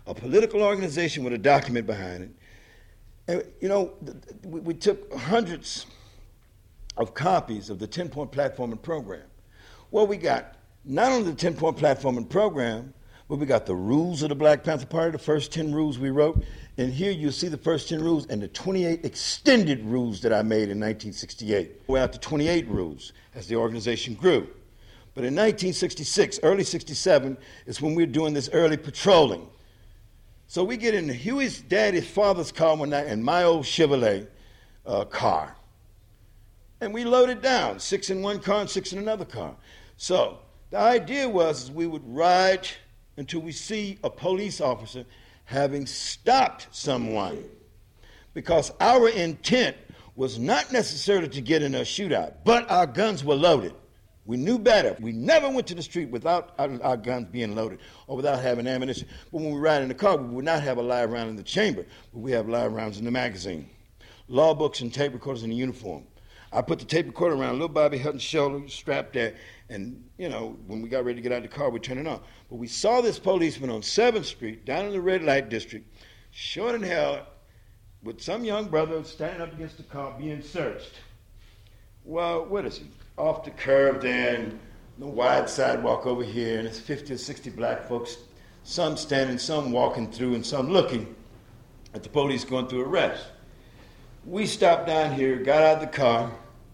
[SPEAKER 1] a political organization with a document behind it. And, you know, we, we took hundreds of copies of the ten-point platform and program. Well, we got not only the ten-point platform and program, but we got the rules of the Black Panther Party, the first ten rules we wrote. And here you see the first ten rules and the twenty-eight extended rules that I made in nineteen sixty-eight. We're out to twenty-eight rules as the organization grew. But in nineteen sixty-six, early sixty-seven, is when we were doing this early patrolling. So we get in Huey's daddy's father's car one night and my old Chevrolet uh, car. And we loaded down, six in one car and six in another car. So the idea was is we would ride until we see a police officer having stopped someone. Because our intent was not necessarily to get in a shootout, but our guns were loaded. We knew better. We never went to the street without our, our guns being loaded or without having ammunition. But when we ride in the car, we would not have a live round in the chamber, but we have live rounds in the magazine. Law books and tape recorders in the uniform. I put the tape recorder around little Bobby Hutton's shoulder, strapped there, and, you know, when we got ready to get out of the car, we turned it on. But we saw this policeman on seventh street, down in the red light district, short and held, with some young brother standing up against the car being searched. Well, what is he? Off the curb there, and the wide sidewalk over here, and it's fifty or sixty black folks, some standing, some walking through, and some looking at the police going through arrest. We stopped down here, got out of the car,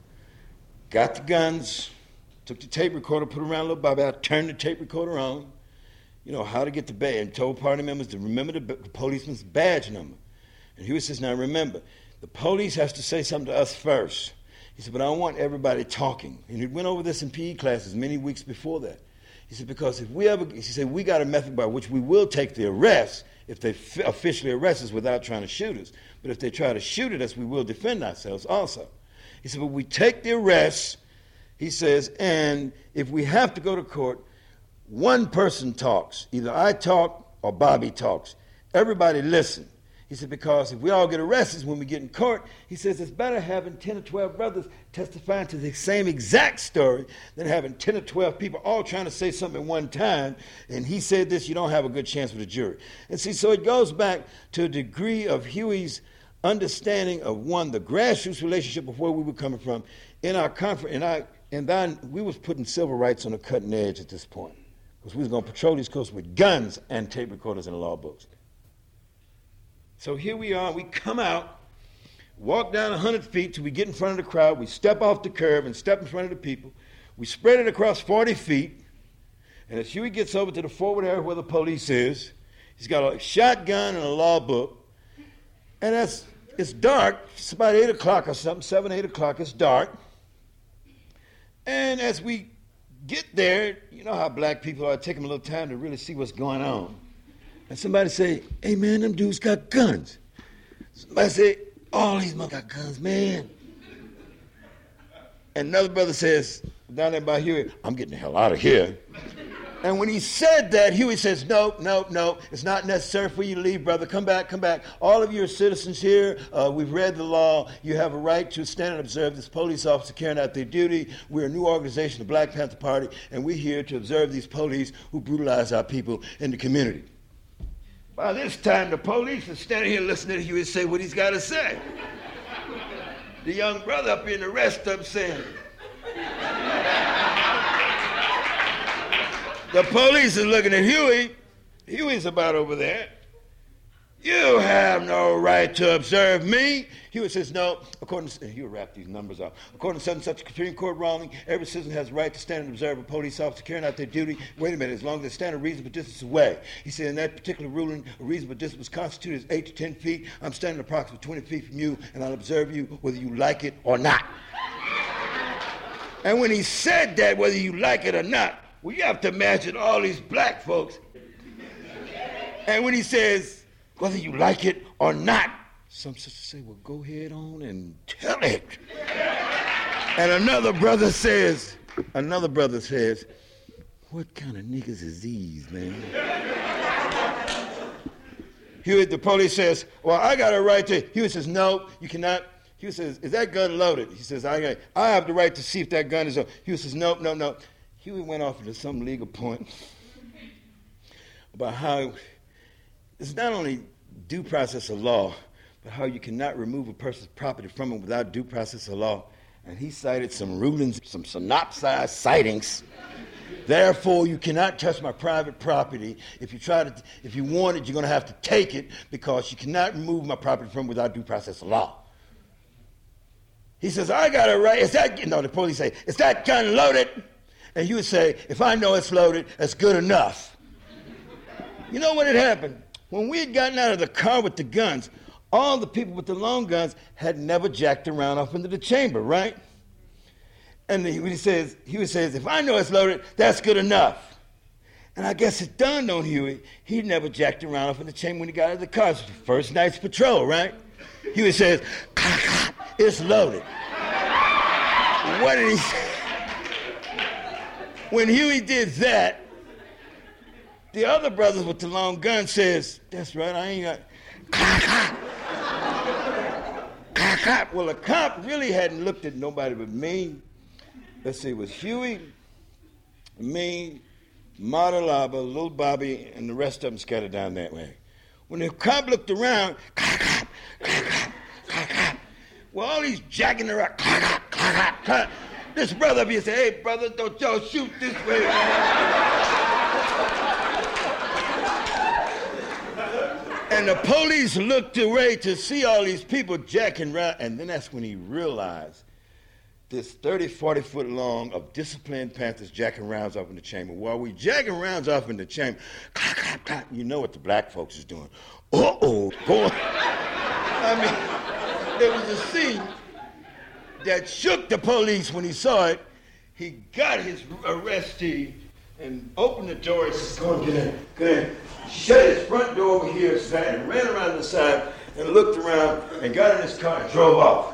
[SPEAKER 1] got the guns, took the tape recorder, put it around little Bobby, I turned the tape recorder on, you know, how to get the badge, and told party members to remember the, the policeman's badge number. And Huey says, now remember, the police has to say something to us first. He said, but I don't want everybody talking. And he went over this in P E classes many weeks before that. He said, because if we ever, he said, we got a method by which we will take the arrest if they f- officially arrest us without trying to shoot us. But if they try to shoot at us, we will defend ourselves also. He said, but we take the arrest, he says, and if we have to go to court, one person talks. Either I talk or Bobby talks. Everybody listen. He said, because if we all get arrested when we get in court, he says it's better having ten or twelve brothers testifying to the same exact story than having ten or twelve people all trying to say something at one time. And he said this, you don't have a good chance with a jury. And see, so it goes back to a degree of Huey's understanding of, one, the grassroots relationship of where we were coming from. In our conference, and I, and then we was putting civil rights on the cutting edge at this point, because we was going to patrol these coasts with guns and tape recorders and law books. So here we are, we come out, walk down one hundred feet till we get in front of the crowd, we step off the curb and step in front of the people, we spread it across forty feet, and as Huey gets over to the forward area where the police is, he's got a shotgun and a law book, and that's, it's dark, it's about eight o'clock or something, seven, eight o'clock, it's dark, and as we get there, you know how black people are, it take them a little time to really see what's going on. And somebody say, hey, man, them dudes got guns. Somebody say, all these motherfuckers got guns, man. And another brother says, down there by Huey, I'm getting the hell out of here. And when he said that, Huey says, no, no, no, it's not necessary for you to leave, brother. Come back, come back. All of you are citizens here. Uh, we've read the law. You have a right to stand and observe this police officer carrying out their duty. We're a new organization, the Black Panther Party, and we're here to observe these police who brutalize our people in the community. By this time, the police are standing here listening to Huey say what he's got to say. The young brother up in the rest of them saying, the police is looking at Huey. Huey's about over there. You have no right to observe me. Huey says, no, according to, Huey wrap these numbers up. According to such and such a Supreme Court ruling, every citizen has a right to stand and observe a police officer carrying out their duty. Wait a minute, as long as they stand a reasonable distance away. He said, in that particular ruling, a reasonable distance was constituted as eight to ten feet. I'm standing approximately twenty feet from you, and I'll observe you whether you like it or not. And when he said that, whether you like it or not, well, you have to imagine all these black folks. And when he says, whether you like it or not, some sisters say, well, go ahead on and tell it. And another brother says, another brother says, what kind of niggas is these, man? Huey, the police says, well, I got a right to, Huey says, no, you cannot. Huey says, is that gun loaded? He says, I, I have the right to see if that gun is loaded. Huey says, no, no, no. Huey went off into some legal point about how it's not only due process of law, but how you cannot remove a person's property from him without due process of law. And he cited some rulings, some synopsized sightings. Therefore, you cannot touch my private property. If you try to, if you want it, you're going to have to take it because you cannot remove my property from him without due process of law. He says, I got a right. Is that, you know, the police say, is that gun loaded? And you would say, if I know it's loaded, that's good enough. You know what had happened? When we had gotten out of the car with the guns, all the people with the long guns had never jacked around off into the chamber, right? And he, he says, he would say, if I know it's loaded, that's good enough. And I guess it dawned on Huey, he never jacked around off in the chamber when he got out of the car. It was the first night's patrol, right? Huey says, it's loaded. What did he say? When Huey did that, the other brothers with the long gun says, that's right, I ain't got... Well, the cop really hadn't looked at nobody but me. Let's see, it was Huey, me, Marta Laba, Little Bobby, and the rest of them scattered down that way. When the cop looked around, well, all these jacking around, this brother up here said, hey, brother, don't y'all shoot this way. And the police looked away to see all these people jacking around, and then that's when he realized this thirty, forty foot long of disciplined Panthers jacking rounds off in the chamber. While we jacking rounds off in the chamber, clap, clap, clap, you know what the black folks is doing. Uh-oh, boy. I mean, it was a scene that shook the police when he saw it. He got his arrestee and opened the door and said, go on, get in, get in. Shut his front door over here and ran around the side and looked around and got in his car and drove off.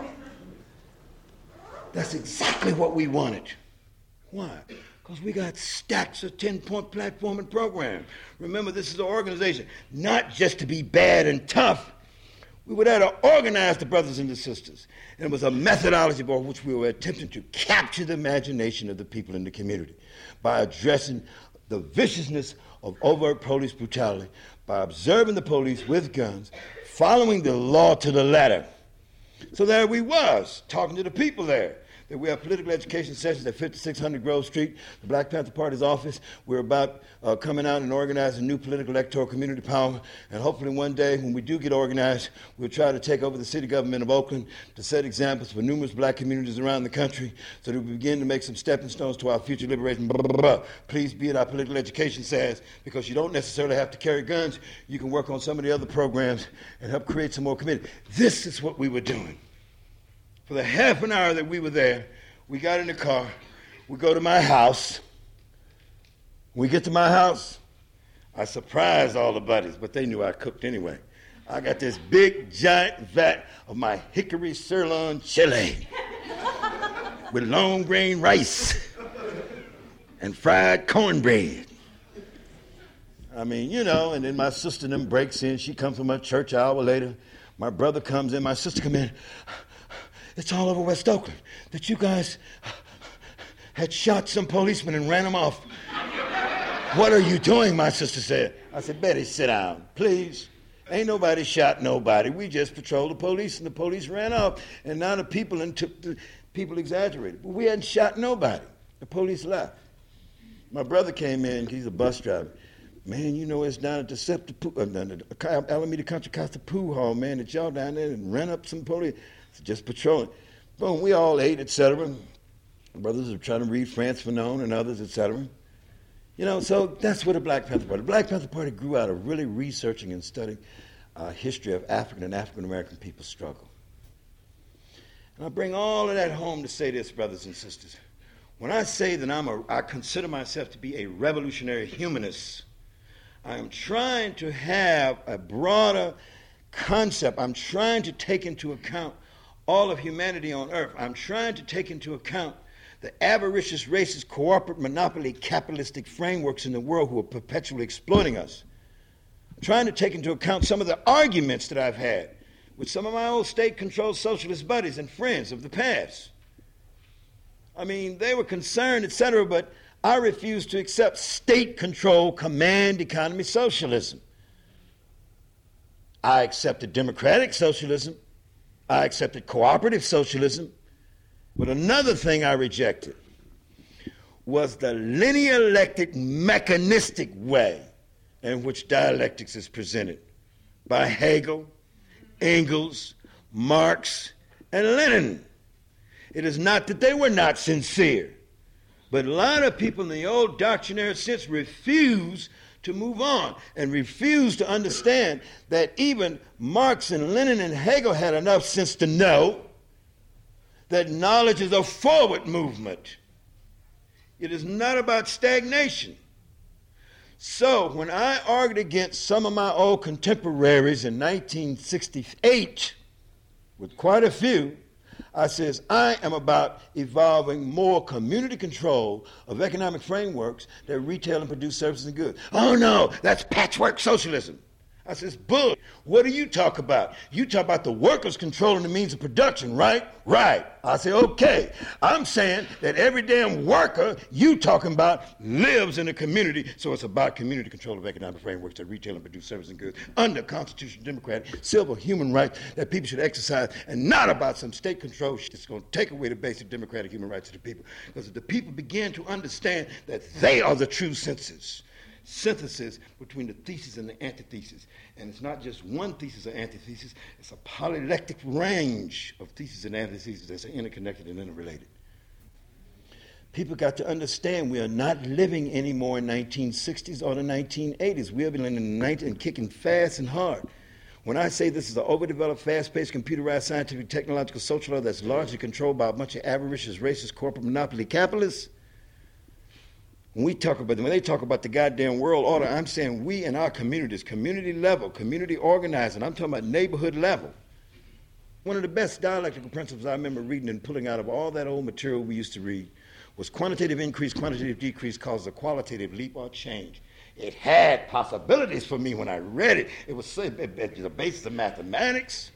[SPEAKER 1] That's exactly what we wanted. Why? Because we got stacks of ten-point platform and program. Remember, this is an organization, not just to be bad and tough. We were there to organize the brothers and the sisters. And it was a methodology by which we were attempting to capture the imagination of the people in the community by addressing the viciousness of overt police brutality, by observing the police with guns, following the law to the letter. So there we was, talking to the people there. That we have political education sessions at fifty-six hundred Grove Street, the Black Panther Party's office. We're about uh, coming out and organizing new political electoral community power. And hopefully one day when we do get organized, we'll try to take over the city government of Oakland to set examples for numerous black communities around the country so that we begin to make some stepping stones to our future liberation. Blah, blah, blah. Please be at our political education says, because you don't necessarily have to carry guns. You can work on some of the other programs and help create some more community. This is what we were doing. For the half an hour that we were there, we got in the car, we go to my house. We get to my house, I surprised all the buddies, but they knew I cooked anyway. I got this big, giant vat of my hickory sirloin chili with long grain rice and fried cornbread. I mean, you know, and then my sister then breaks in. She comes from a church an hour later. My brother comes in, my sister come in. It's all over West Oakland that you guys had shot some policemen and ran them off. What are you doing, my sister said. I said, Betty, sit down, please. Ain't nobody shot nobody. We just patrolled the police, and the police ran off. And now the people and took the people exaggerated. But we hadn't shot nobody. The police left. My brother came in. He's a bus driver. Man, you know it's down at the Scepter, uh, the Alameda Country Costa Pool Hall, man, that y'all down there and ran up some police. Just patrolling. Boom, we all ate, et cetera. Brothers are trying to read Frantz Fanon and others, et cetera. You know, so that's what the Black Panther Party. The Black Panther Party grew out of really researching and studying a history of African and African American people's struggle. And I bring all of that home to say this, brothers and sisters. When I say that I'm a, I consider myself to be a revolutionary humanist, I am trying to have a broader concept. I'm trying to take into account all of humanity on earth. I'm trying to take into account the avaricious, racist, corporate, monopoly, capitalistic frameworks in the world who are perpetually exploiting us. I'm trying to take into account some of the arguments that I've had with some of my old state-controlled socialist buddies and friends of the past. I mean, they were concerned, et cetera, but I refused to accept state-controlled command economy socialism. I accepted democratic socialism. I accepted cooperative socialism. But another thing I rejected was the linear-electric, mechanistic way in which dialectics is presented by Hegel, Engels, Marx, and Lenin. It is not that they were not sincere, but a lot of people in the old doctrinaire sense refuse to move on and refuse to understand that even Marx and Lenin and Hegel had enough sense to know that knowledge is a forward movement. It is not about stagnation. So when I argued against some of my old contemporaries in nineteen sixty-eight, with quite a few, I says, I am about evolving more community control of economic frameworks that retail and produce services and goods. Oh no, that's patchwork socialism. I says, bull, what do you talk about? You talk about the workers controlling the means of production, right? Right. I say, okay. I'm saying that every damn worker you talking about lives in a community, so it's about community control of economic frameworks that retail and produce services and goods under constitutional, democratic, civil, human rights that people should exercise, and not about some state control shit that's going to take away the basic democratic human rights of the people. Because if the people begin to understand that they are the true senses, synthesis between the thesis and the antithesis. And it's not just one thesis or antithesis, it's a polylectic range of theses and antitheses that's interconnected and interrelated. People got to understand we are not living anymore in nineteen sixties or the nineteen eighties. We are living in the nineteen and kicking fast and hard. When I say this is an overdeveloped, fast-paced, computerized, scientific, technological, social order that's largely controlled by a bunch of avaricious, racist, corporate monopoly capitalists, when we talk about them, when they talk about the goddamn world order, I'm saying we in our communities, community level, community organizing, I'm talking about neighborhood level. One of the best dialectical principles I remember reading and pulling out of all that old material we used to read was quantitative increase, quantitative decrease causes a qualitative leap or change. It had possibilities for me when I read it. It was it, it, it, the basis of mathematics.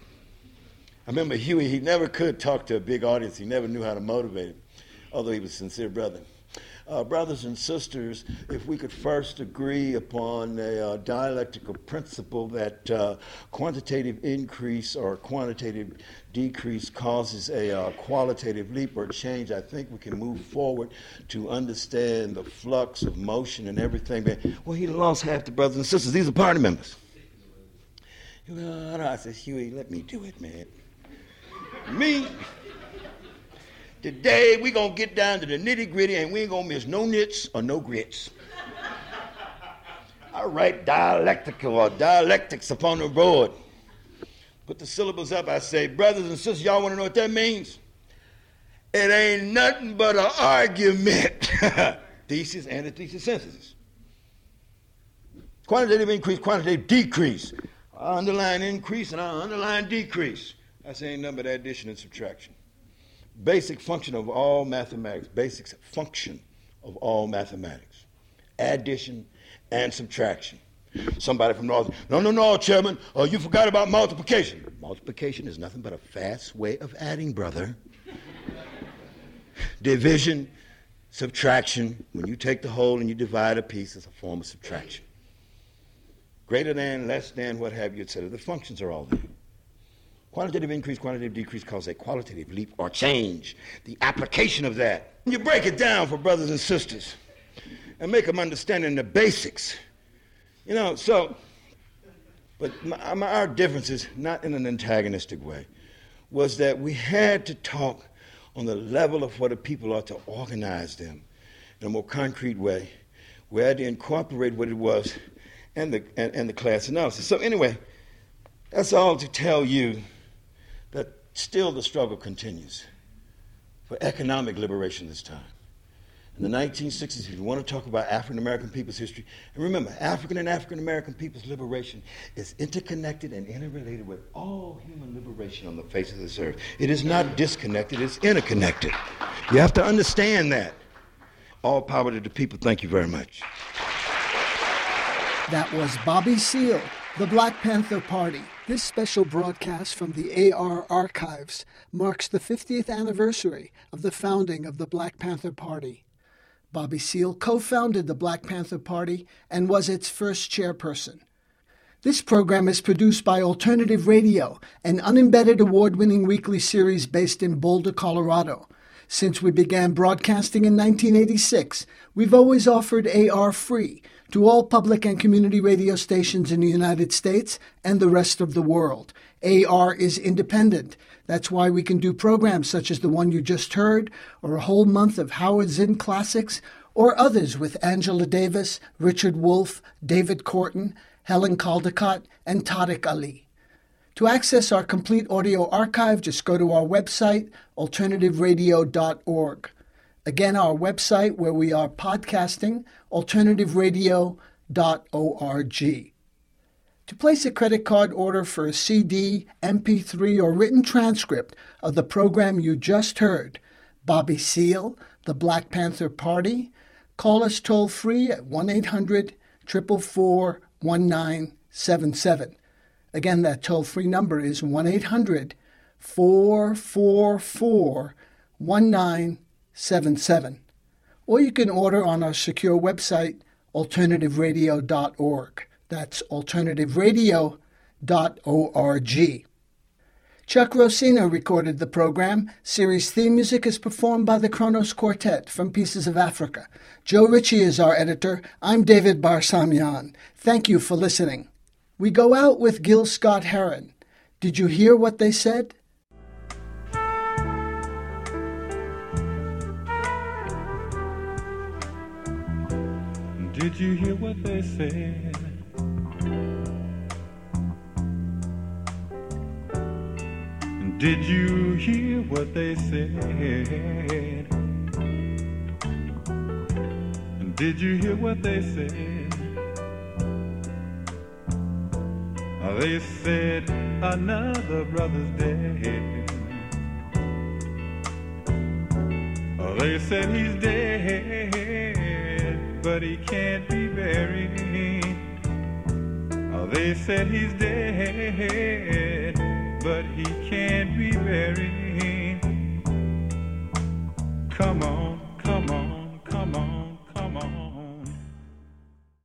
[SPEAKER 1] I remember Huey, he never could talk to a big audience. He never knew how to motivate him, although he was a sincere brother. Uh, brothers and sisters, if we could first agree upon a uh, dialectical principle that uh, quantitative increase or quantitative decrease causes a uh, qualitative leap or change, I think we can move forward to understand the flux of motion and everything. Well, he lost half the brothers and sisters. These are party members. You know, I said, Huey, let me do it, man. Me? Today, we're going to get down to the nitty-gritty, and we ain't going to miss no nits or no grits. I write dialectical or dialectics upon the board. Put the syllables up. I say, brothers and sisters, y'all want to know what that means? It ain't nothing but an argument. Thesis, antithesis, synthesis. Quantitative increase, quantitative decrease. I underline increase and I underline decrease. I say ain't nothing but addition and subtraction. Basic function of all mathematics. Basic function of all mathematics. Addition and subtraction. Somebody from North, no, no, no, Chairman, oh, you forgot about multiplication. Multiplication is nothing but a fast way of adding, brother. Division, subtraction, when you take the whole and you divide a piece, it's a form of subtraction. Greater than, less than, what have you, et cetera. The functions are all there. Quantitative increase, quantitative decrease causes a qualitative leap or change. The application of that. You break it down for brothers and sisters and make them understand in the basics. You know, so, but my, my, our differences, not in an antagonistic way, was that we had to talk on the level of what the people are to organize them in a more concrete way. We had to incorporate what it was and the, and, and the class analysis. So anyway, that's all to tell you that still the struggle continues for economic liberation this time. In the nineteen sixties, if you want to talk about African American people's history, and remember, African and African American people's liberation is interconnected and interrelated with all human liberation on the face of this earth. It is not disconnected, it's interconnected. You have to understand that. All power to the people. Thank you very much.
[SPEAKER 2] That was Bobby Seale, the Black Panther Party. This special broadcast from the A R Archives marks the fiftieth anniversary of the founding of the Black Panther Party. Bobby Seale co-founded the Black Panther Party and was its first chairperson. This program is produced by Alternative Radio, an unembedded award-winning weekly series based in Boulder, Colorado. Since we began broadcasting in nineteen eighty-six, we've always offered A R free to all public and community radio stations in the United States and the rest of the world. A R is independent. That's why we can do programs such as the one you just heard, or a whole month of Howard Zinn classics, or others with Angela Davis, Richard Wolff, David Corton, Helen Caldecott, and Tariq Ali. To access our complete audio archive, just go to our website, alternative radio dot org. Again, our website where we are podcasting, alternative radio dot org. To place a credit card order for a C D, M P three, or written transcript of the program you just heard, Bobby Seale, the Black Panther Party, call us toll-free at one eight hundred, four four four, one nine seven seven. Again, that toll-free number is one eight hundred, four four four, one nine seven seven. Or you can order on our secure website, alternative radio dot org. That's alternative radio dot org. Chuck Rossina recorded the program. Series theme music is performed by the Kronos Quartet from Pieces of Africa. Joe Ritchie is our editor. I'm David Barsamian. Thank you for listening. We go out with Gil Scott-Heron. Did you hear what they said?
[SPEAKER 3] Did you hear what they said? Did you hear what they said? Did you hear what they said? They said another brother's dead. They said he's dead, but he can't be buried. They said he's dead, but he can't be buried. Come on.